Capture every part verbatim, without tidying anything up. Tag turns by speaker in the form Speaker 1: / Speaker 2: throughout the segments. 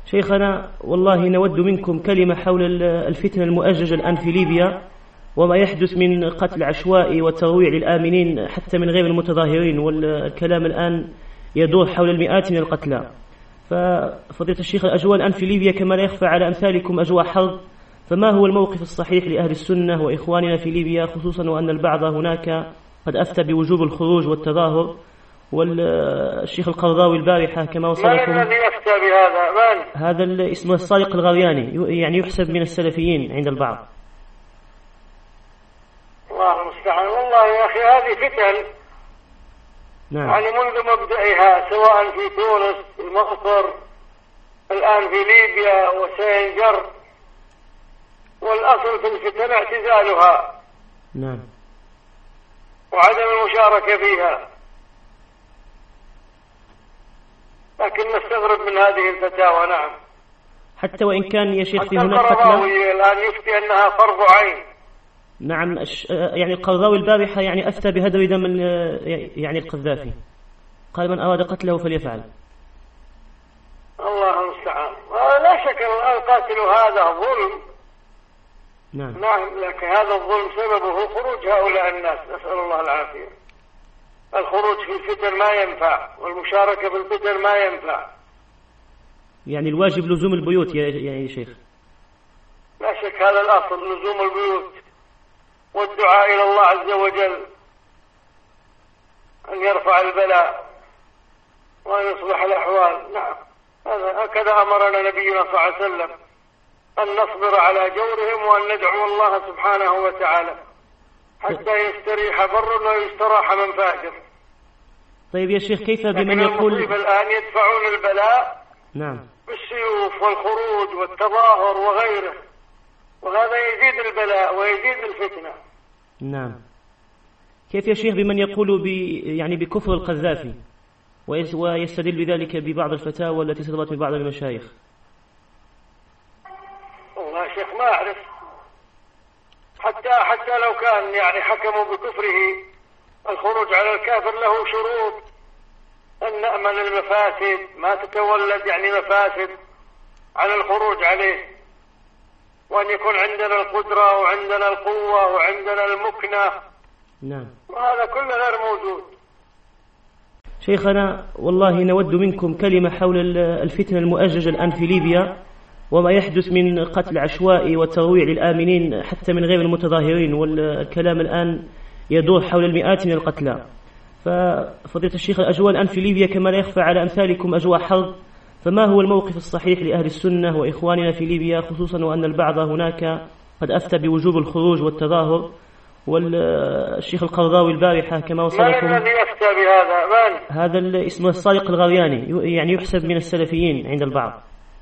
Speaker 1: شيخنا، والله نود منكم كلمة حول الفتنة المؤججة الآن في ليبيا، وما يحدث من قتل عشوائي وترويع للآمنين حتى من غير المتظاهرين، والكلام الآن يدور حول المئات من القتلى. ففضيلة الشيخ، الأجواء الآن في ليبيا كما لا يخفى على أمثالكم أجواء حرب، فما هو الموقف الصحيح لأهل السنة وإخواننا في ليبيا، خصوصا وأن البعض هناك قد أفتى بوجوب الخروج والتظاهر، والشيخ القرضاوي البارحة كما وصلكم.
Speaker 2: من الذي أفتى بهذا؟ من؟
Speaker 1: هذا اسمه الصادق الغرياني، يعني يحسب من السلفيين عند البعض.
Speaker 2: الله المستعان. والله يا أخي هذه فتن،
Speaker 1: نعم.
Speaker 2: يعني منذ مبدئها، سواء في تونس، في مصر، الآن في ليبيا، وسينجر. والأصل في الفتن اعتزالها،
Speaker 1: نعم،
Speaker 2: وعدم المشاركة فيها. لكن نستغرب من هذه الفتاوى. نعم،
Speaker 1: حتى وإن كان يا شيخ في
Speaker 2: حتى
Speaker 1: هناك
Speaker 2: القرضاوي الآن يفتي أنها فرض عين.
Speaker 1: نعم، يعني القرضاوي البارحة يعني أفتى بهدر دم يعني القذافي، قال من أراد قتله فليفعل.
Speaker 2: الله المستعان. لا شك أن القاتل هذا ظلم.
Speaker 1: نعم.
Speaker 2: نعم، لكن هذا الظلم سببه خروج هؤلاء الناس، نسأل الله العافية. الخروج في الفتن ما ينفع، والمشاركة في الفتن ما ينفع.
Speaker 1: يعني الواجب لزوم البيوت يا يعني شيخ.
Speaker 2: لا شك هذا الأصل، لزوم البيوت والدعاء إلى الله عز وجل أن يرفع البلاء وأن يصلح الأحوال. نعم، هذا هكذا أمرنا نبينا صلى الله عليه وسلم، أن نصبر على جورهم وأن ندعو الله سبحانه وتعالى حتى يستريح بر ويستراح من فاجر.
Speaker 1: طيب يا شيخ، كيف بمن يقول
Speaker 2: الآن يدفعون البلاء
Speaker 1: نعم
Speaker 2: بالسيوف والخروج والتظاهر وغيره، وهذا يزيد البلاء ويزيد الفتنة.
Speaker 1: نعم. كيف يا شيخ بمن يقول ب يعني بكفر القذافي ويستدل بذلك ببعض الفتاوى التي صدرت من بعض المشايخ؟
Speaker 2: والله يا شيخ ما أعرف، حتى حتى لو كان يعني حكموا بكفره، الخروج على الكافر له شروط، أن نأمن المفاسد، ما تتولد يعني مفاسد على الخروج عليه، وأن يكون عندنا القدرة وعندنا القوة وعندنا المكنة.
Speaker 1: نعم.
Speaker 2: وهذا كله غير موجود.
Speaker 1: شيخنا، والله نود منكم كلمة حول الفتنة المؤججة الآن في ليبيا، وما يحدث من قتل عشوائي وترويع للآمنين حتى من غير المتظاهرين، والكلام الآن يدور حول المئات من القتلى. ففضيلة الشيخ، الأجواء الآن في ليبيا كما لا يخفى على أمثالكم أجواء حرب، فما هو الموقف الصحيح لأهل السنة وإخواننا في ليبيا، خصوصا وأن البعض هناك قد أفتى بوجوب الخروج والتظاهر، والشيخ القرضاوي البارحة كما وصلكم.
Speaker 2: من الذي أفتى بهذا؟ من؟
Speaker 1: هذا اسمه الصادق الغرياني، يعني يحسب من السلفيين عند البعض.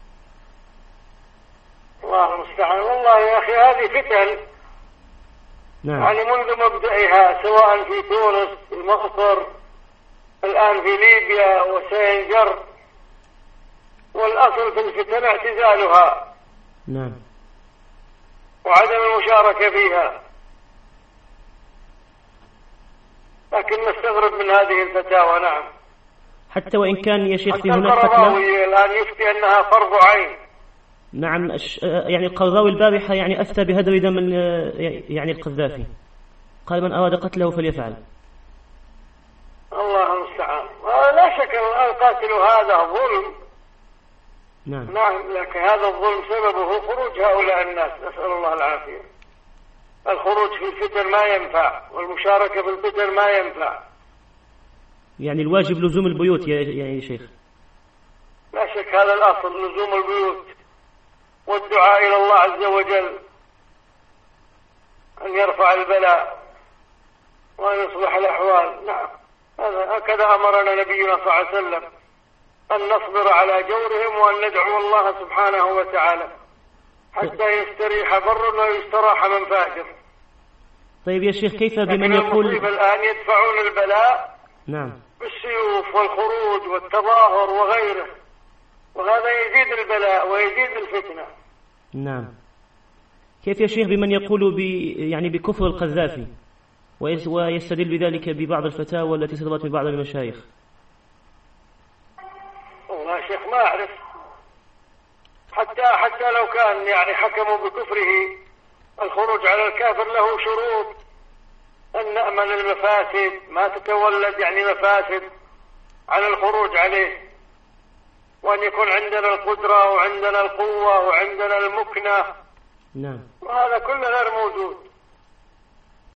Speaker 2: الله المستعان. والله يا أخي هذه فتن،
Speaker 1: نعم.
Speaker 2: يعني منذ مبدئها، سواء في تونس، في مصر، الآن في ليبيا، وسينجر. والأصل في الفتن اعتزالها،
Speaker 1: نعم،
Speaker 2: وعدم المشاركة فيها. لكن نستغرب من هذه الفتاوى. نعم،
Speaker 1: حتى وإن كان يا شيخ في هناك
Speaker 2: القرضاوي الآن يفتي أنها فرض عين.
Speaker 1: نعم، يعني القرضاوي البارحة يعني أفتى بهدر دم يعني القذافي، قال من أراد قتله فليفعل.
Speaker 2: الله المستعان. لا شك أن القاتل هذا ظلم.
Speaker 1: نعم.
Speaker 2: نعم، لكن هذا الظلم سببه خروج هؤلاء الناس، نسأل الله العافية. الخروج في الفتن ما ينفع، والمشاركة في الفتن ما ينفع.
Speaker 1: يعني الواجب لزوم البيوت يا يعني شيخ.
Speaker 2: لا شك هذا الأصل، لزوم البيوت والدعاء إلى الله عز وجل أن يرفع البلاء وأن يصلح الأحوال. نعم، هذا هكذا أمرنا نبينا صلى الله عليه وسلم، أن نصبر على جورهم وأن ندعو الله سبحانه وتعالى حتى يستريح بر ويستراح من فاجر.
Speaker 1: طيب يا شيخ، كيف بمن يقول
Speaker 2: الآن يدفعون البلاء
Speaker 1: نعم
Speaker 2: بالسيوف والخروج والتظاهر وغيره، وهذا يزيد البلاء ويزيد الفتنة.
Speaker 1: نعم. كيف يا شيخ بمن يقول ب يعني بكفر القذافي ويستدل بذلك ببعض الفتاوى التي صدرت من بعض المشايخ؟
Speaker 2: والله يا شيخ ما أعرف، حتى حتى لو كان يعني حكموا بكفره، الخروج على الكافر له شروط، أن نأمن المفاسد، ما تتولد يعني مفاسد على الخروج عليه، وأن يكون عندنا القدرة وعندنا القوة وعندنا المكنة.
Speaker 1: نعم.
Speaker 2: وهذا كله غير موجود.